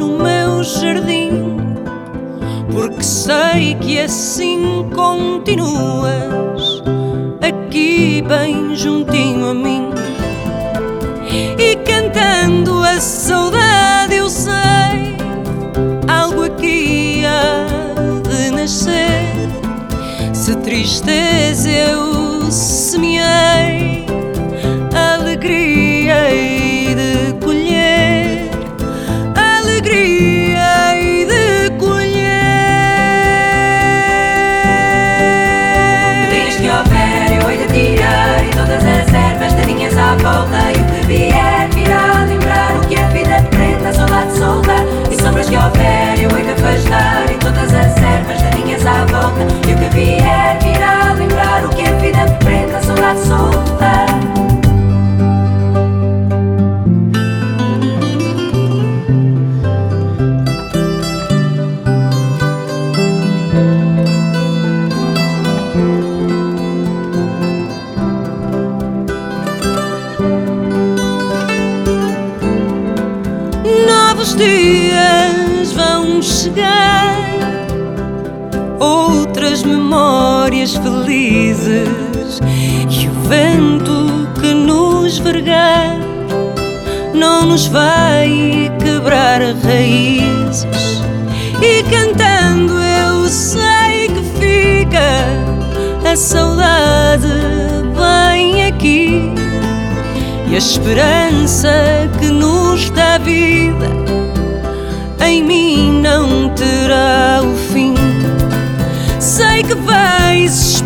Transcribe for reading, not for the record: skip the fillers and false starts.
no meu jardim, porque sei que assim continuas aqui bem juntinho a mim. E cantando a saudade eu sei, algo aqui há de nascer. Se tristeza eu semeei, alegria hei de colher, alegria hei de colher. Dias que houver eu hei de tirar, e todas as ervas daninhas à volta, e o que vier virá lembrar o que a vida prende, a saudade solta. E sombras que houver eu hei de afastar, e todas as ervas daninhas à volta, e o que vier virá lembrar o que a vida prende, a saudade solta. Novos dias vão chegar, outras memórias felizes, e o vento que nos vergar não nos vai quebrar raízes. E cantando eu sei que fica a saudade bem aqui, e a esperança que nos dá vida em mim não terá o fim. Sei que vais